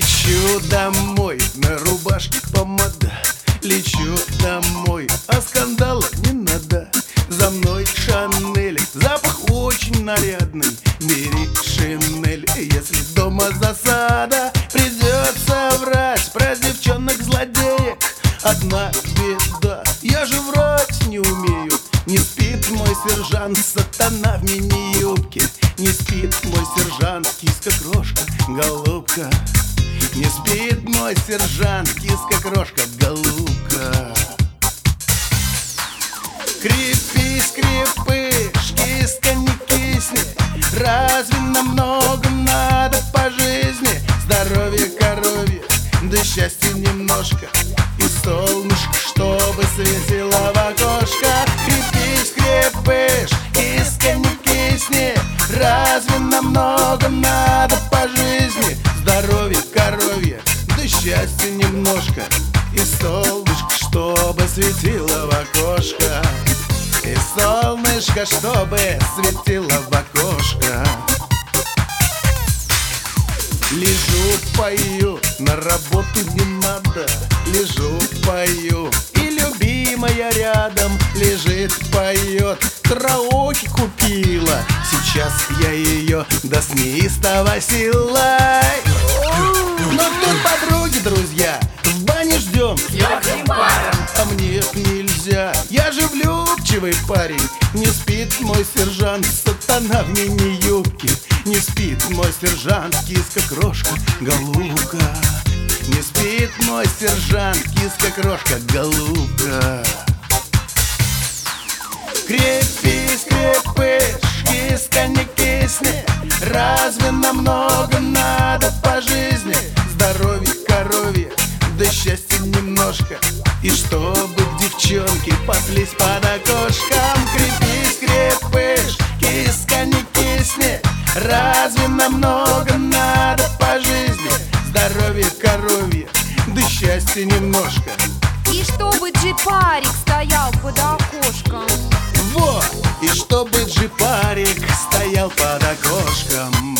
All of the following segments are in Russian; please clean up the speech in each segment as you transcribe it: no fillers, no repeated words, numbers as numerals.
Лечу домой, на рубашке помада. Лечу домой, а скандала не надо. За мной Шанель, запах очень нарядный. Бери шинель, если дома засада. Придется врать про девчонок-злодеек. Одна беда, я же врать не умею. Не спит мой сержант, сатана в мини-юбке. Не спит мой сержант, киска-крошка, голубка. Не спит мой сержант, киска-крошка, голубка. Крепись, крепыш, киска не кисни. Разве намного надо по жизни? Здоровье коровье, да счастья немножко. И солнышко, чтобы светило в окошко. Крепись, крепыш, киска не кисни. Разве намного надо по жизни? Здоровье коровье, да счастья немножко. И солнышко, чтобы светило в окошко. И солнышко, чтобы светило в окошко. Лежу, пою, на работу не надо. Лежу, пою, и любимая рядом лежит, поет. Караоке купила, сейчас я ее до неистовой силой. Но тут подруги, друзья, в бане ждем с легким паром. А мне нельзя, я же влюбчивый парень. Не спит мой сержант, сатана в мини-юбке. Не спит мой сержант, киска-крошка, голубка. Не спит мой сержант, киска-крошка, голубка. Крепись, крепыш, киска не кисни. Разве намного надо по жизни? Здоровье коровье, да счастья немножко. И чтобы девчонки паслись под окошком. Крепись, крепыш, киска не кисни. Разве намного надо по жизни? Здоровье коровье, да счастья немножко. И чтобы джипарик стоял под окошком. Во! И чтобы джипарик стоял под окошком.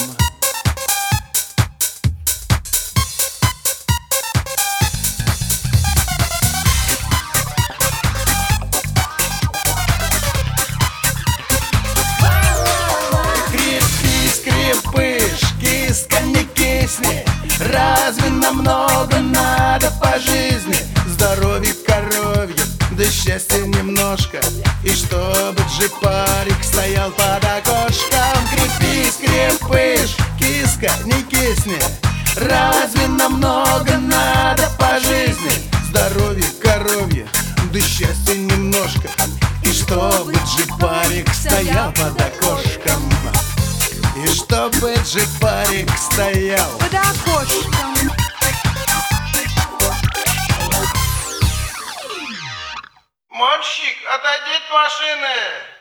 Крепись, крепыш, киска не кисни. Разве намного надо по жизни? Здоровье коровье, да счастья немножко. И чтобы джипарик стоял под окошком. Крепись, крепыш, киска не кисни. Разве намного надо по жизни? Здоровье коровье, да счастья немножко. И чтобы джипарик стоял под окошком. И чтобы джипарик стоял Под окошком. Мальчик, отойди от машины!